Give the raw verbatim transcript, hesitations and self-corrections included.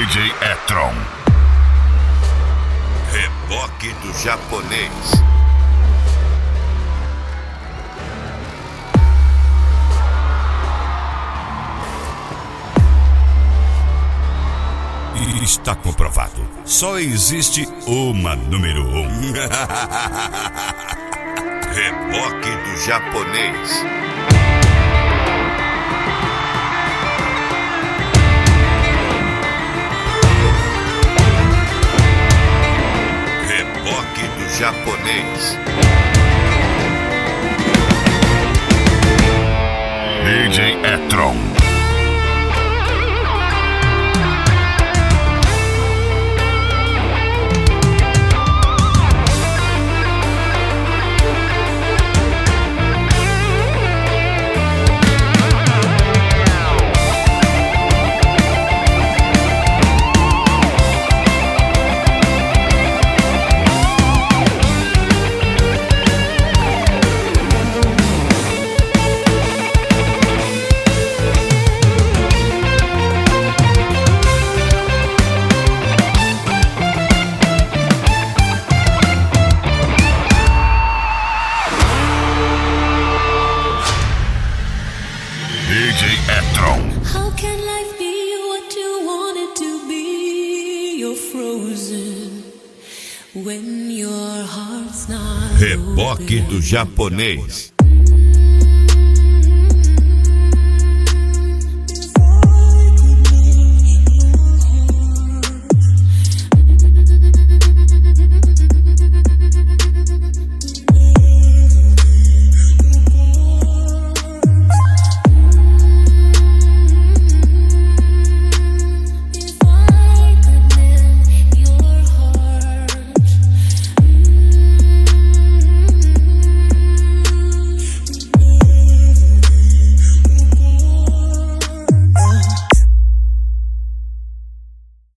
J E-Tron. Reboque do japonês. E está comprovado. Só existe uma número um. Reboque do japonês. Reboque do japonês. D J E-Tron. D J E-Tron. How can life be what you want it to be? You're frozen when your heart's not Reboque do japonês.